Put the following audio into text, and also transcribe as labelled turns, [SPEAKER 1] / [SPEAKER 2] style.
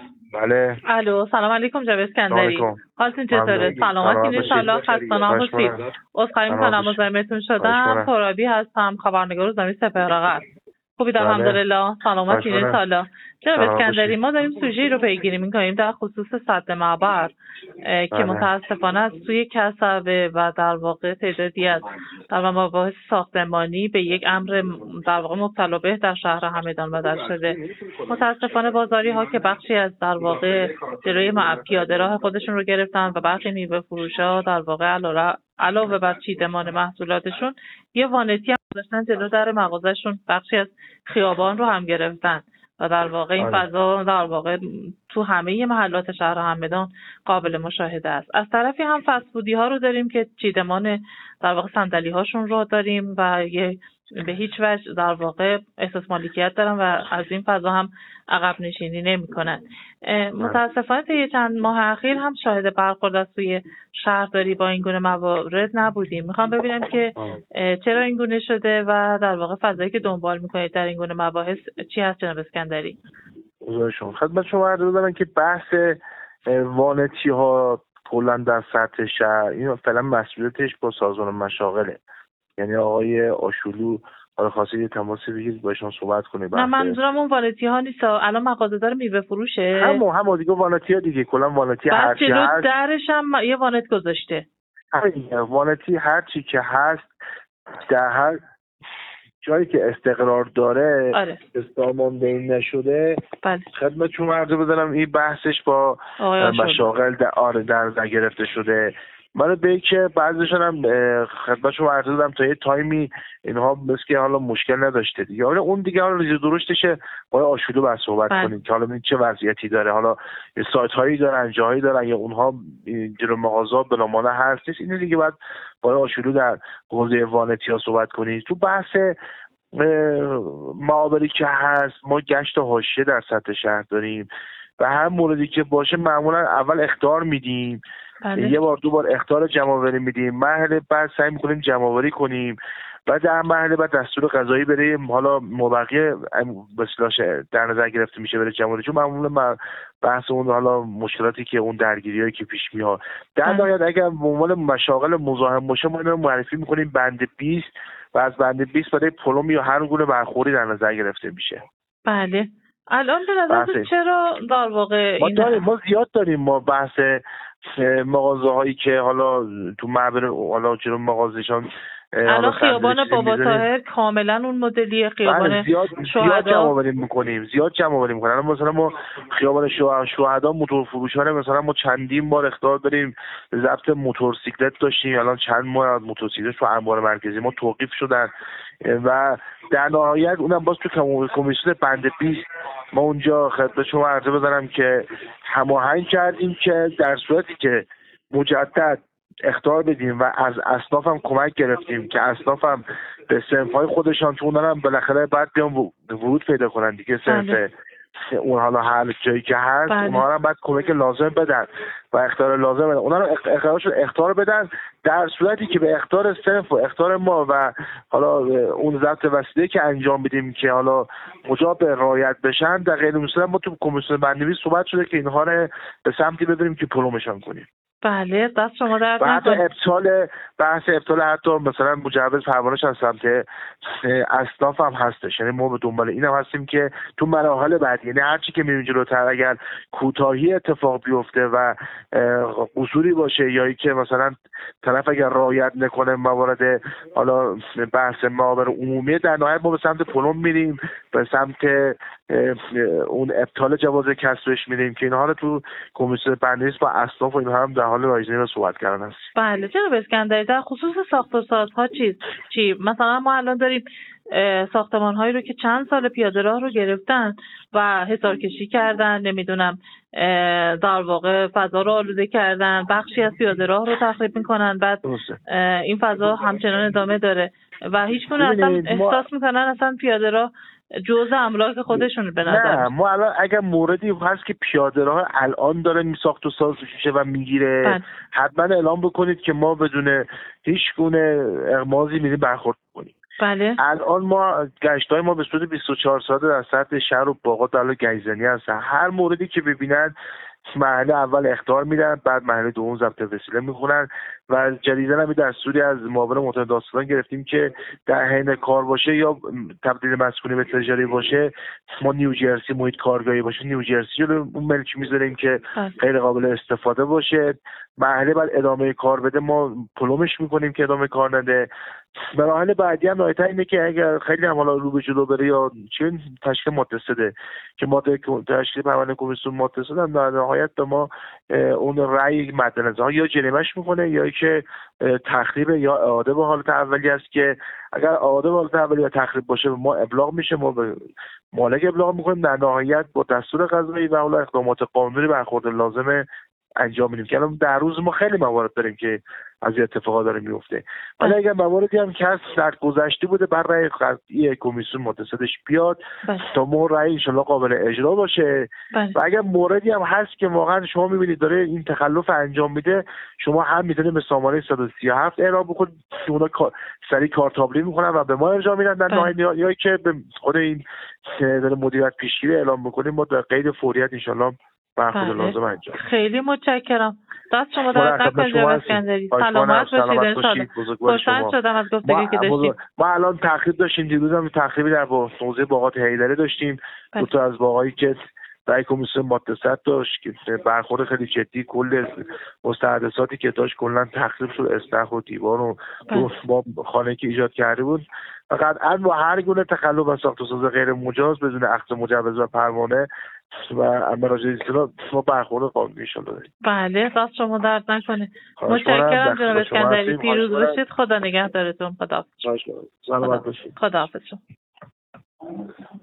[SPEAKER 1] بله.
[SPEAKER 2] الو، سلام علیکم جناب اسکندری. حالتون چطوره؟ سلامتین ان شاءالله. خسته نباشید. عذرخواهی می‌کنم مزاحمتون شدم. ترابی هستم، خبرنگار روزنامه سپهر. خوبید الحمدلله. سلامتین ان شاءالله. جناب اسکندری، ما داریم سوژه‌ای رو پیگیری می‌کنیم در خصوص سد معبر که متأسفانه از سوی کسبه و در واقع تعدادی از در مباحث ساختمانی به یک امر در واقع مبتلا به در شهر همدان بدل شده. متأسفانه بازاری‌ها که بخشی از در واقع جلوی پیاده راه خودشون رو گرفتن و برخی میوه فروش‌ها در واقع علاوه بر چیدمان محصولاتشون یه وانتی هم گذاشتن جلو در مغازه‌شون، بخشی از خیابان رو هم گرفتن و در واقع این فضا در واقع تو همه محلات شهر همدان قابل مشاهده است. از طرفی هم فسفودی ها رو داریم که چیدمان در واقع صندلی هاشون رو داریم و به هیچ وجه در واقع احساس مالکیت دارن و از این فضا هم عقب نشینی نمی‌کنن. متاسفانه طی چند ماه اخیر هم شاهد برخورد از سوی شهرداری با این گونه موارد نبودیم. میخوام ببینم که چرا این گونه شده و در واقع فضایی که دنبال میکنید در این گونه مباحث چی هست جناب اسکندری؟
[SPEAKER 1] خدمت شما عرض بدم که بحث وانتی ها کلا در سطح شهر این فعلا مسئولیتش با سازمان مشاغله، یعنی آقای آشولو حالا خواسته یه تماسی بگیرید با ایشون صحبت کنید.
[SPEAKER 2] نه منظورم اون وانتی ها نیست، الان مغازه‌دار میوه فروشه.
[SPEAKER 1] همون دیگه وانتی ها دیگه، کلا وانتی هر چی هست
[SPEAKER 2] درش هم یه وانت گذاشته.
[SPEAKER 1] وانتی هر چی که هست در هر جایی که استقرار داره استاماندهی نشده.
[SPEAKER 2] بله.
[SPEAKER 1] خدمت شما عرض بدارم این بحثش با مشاغل در گرفته شده. من به که بعضیشون هم خدمت شما عرض دادم تا یه تایمی اینها مثل که حالا مشکل نداشته دیگه، حالا اون دیگه حالا ریز درشتشه با آشولو باید صحبت کنیم که حالا چه وضعیتی داره، حالا سایت هایی دارن جاهایی دارن یا اونها جلو مغازه بلامانه هست نیست، اینو دیگه باید با آشولو در حوزه وانتی ها صحبت کنیم. تو بحث معابری که هست ما گشت حاشیه در سطح شهر داریم و هر موردی که باشه معمولا اول اخطار میدیم.
[SPEAKER 2] بله.
[SPEAKER 1] یه بار دو بار اخطار جمع‌آوری میدیم، مرحله بعد سعی میکنیم جمع‌آوری کنیم و در مرحله بعد دستور قضایی بریم حالا مبقی بسیلاش در نظر گرفته میشه بره جمع‌آوری، چون معمولا بحث اون حالا مشکلاتی که اون درگیریایی که پیش میاد در نهایت اگر به عنوان مشاغل مزاحم باشه ما اینو معرفی میکنیم بند 20 و از بند 20 برای پلم یا هر گونه برخوردی در نظر گرفته میشه.
[SPEAKER 2] بله. الان به نظر چرا در واقع
[SPEAKER 1] ما زیاد داریم ما بحث مغازه هایی که حالا تو معبر حالا جلو مغازه‌شان
[SPEAKER 2] الان خیابان بابا طاهر کاملا اون مدلیه، خیابان
[SPEAKER 1] زیاد جمع‌آوری می‌کنیم الان مثلا ما خیابان شهدا موتور فروشان مثلا ما چندین بار اخطار داریم، ضبط موتورسیکلت داشتیم، الان چند ماه موتورسیکلت تو انبار مرکزی ما توقیف شدن و در نهایت اونم باز تو کمیسیون بند 20 ما اونجا خدمت شما عرض بدارم که هماهنگ کردیم که در صورتی که مجدد اخطار بدیم و از اصناف هم کمک گرفتیم که اصناف هم به صنف‌های خودشان تو اونها هم بالاخره بعد بیان ورود پیدا کنن دیگه صنف اون حالا هر جایی که هست اونها هم باید کمک لازم بدن و اخطار لازم بدن، اونها رو اخطار بدن در صورتی که به اخطار صنف و اخطار ما و حالا اون ضبط وسیله که انجام بدیم که حالا مجاب به رعایت بشن در غیر این صورت ما تو کمیسیون بندنویس صحبت شده که اینها رو به سمتی ببریم که پلومشان کنیم.
[SPEAKER 2] بله دست شما درد نکنه.
[SPEAKER 1] بحث ابطال حتی مثلا مجوز پروانه‌اش از سمت اصناف هم هستش، یعنی ما به دنبال این هم هستیم که تو مراحل بعدی، یعنی هر چی که میریم جلوتر اگر کوتاهی اتفاق بیفته و قصوری باشه یا که مثلا طرف اگر رعایت نکنه موارد حالا بحث معابر عمومی، در نهایت ما به سمت پلم میریم، به سمت اون ابطال جواز کسبش میریم که اینها رو تو کمیسیون بندنویس با اصناف و اینها هم در حال رایزنی رو صحبت کردن است.
[SPEAKER 2] بله جناب اسکندری، در خصوص ساخت‌وسازها چی مثلا ما الان داریم ساختمان هایی رو که چند سال پیاده راه رو گرفتن و حصار کشی کردن، نمیدونم در واقع فضا رو آلوده کردن، بخشی از پیاده راه رو تخریب میکنن، بعد این فضا همچنان ادامه داره و هیچ گونه اصلا احساس میکنن اصلا پیاده راه جزء املاک خودشون به نظر.
[SPEAKER 1] نه ما الان اگر موردی هست که پیاده راه الان داره میساخت و ساز میشه و میگیره حتما اعلام بکنید که ما بدون هیچ گونه اغماضی میریم برخورد کنیم.
[SPEAKER 2] بله.
[SPEAKER 1] الان ما گشت‌های ما به صورت 24 ساعته در سطح شهر و باغات در گشتنی هستن. هر موردی که ببینن مرحله اول اخطار میدن، بعد مرحله دوم ضبط وسیله میخونن و جدیداً هم دستوری از معاون معتمد دادستان گرفتیم که در حین کار باشه یا تبدیل مسکونی به تجاری باشه، ما نیوجرسی محیط کارگاهی باشه نیوجرسی رو اون ملک میذاریم که غیر قابل استفاده باشه. مرحله بعد ادامه کار بده ما پلومش میکنیم که ادامه کار نده. مراحل بعدی هم نهایتا اینه که اگر خیلی هم حالا رو به جلو بره یا چه تشکیل متصده که ماده تشکیل پرونده کمیسیون متصد هم در نهایت به ما اون رأی مد نظر یا جریمه‌اش میکنه یا که تخریب یا اعاده به حالت اولی است که اگر اعاده به حالت اولی یا تخریب باشه به ما ابلاغ میشه، ما به مالک ابلاغ میکنیم، در نهایت با دستور قضایی و اون اقدامات قانونی برخورد لازم انجام میدیم که الان در روز ما خیلی موارد داریم که از این اتفاقا داره میفته. ولی اگر مواردی هم که در گذشته بوده بر رأی قطعی کمیسیون متصدش بیاد تا ما رأی انشالله قابل اجرا باشه و اگر موردی هم هست که واقعا شما میبینید داره این تخلف انجام میده، شما هم میتونید به سامانه 137 اعلام بکنید که اونا سریع کارتابلی میکنن و به ما ارجاع میدن در نهایت، یا که به خود این داره مدیریت پیشگیری اعلام بکنیم ما در قید فوریت انشالله برخورد لازم انجام.
[SPEAKER 2] خیلی متشکرم. دست شما درد نکنه جناب اسکندری. سلامت باشید انشالله. خوشحال شدم از گفتگویی که داشتیم.
[SPEAKER 1] ما الان تخریب داشتیم، دیروز هم تخریبی در حوزه باغات حیدری داشتیم. دو تا از باغایی که رأی کمیسیون متصد داشت که برخورد خیلی جدی، کل مستحدثاتی که داشت کلا تخریب شد، استخر و دیوار و با خانه که ایجاد کرده بود. قطعا با هر گونه تخلف و ساخت و ساز غیر مجاز بدون اخذ مجوز و پروانه و مراجعه اصطلاح ما برخورد قانونی ان داریم.
[SPEAKER 2] بله، دست شما درد نکنه. متشکرم جناب اسکندری. پیروز باشید. خدا نگهدارتون. خداحافظ.
[SPEAKER 1] سلامت باشید.
[SPEAKER 2] خداحافظ.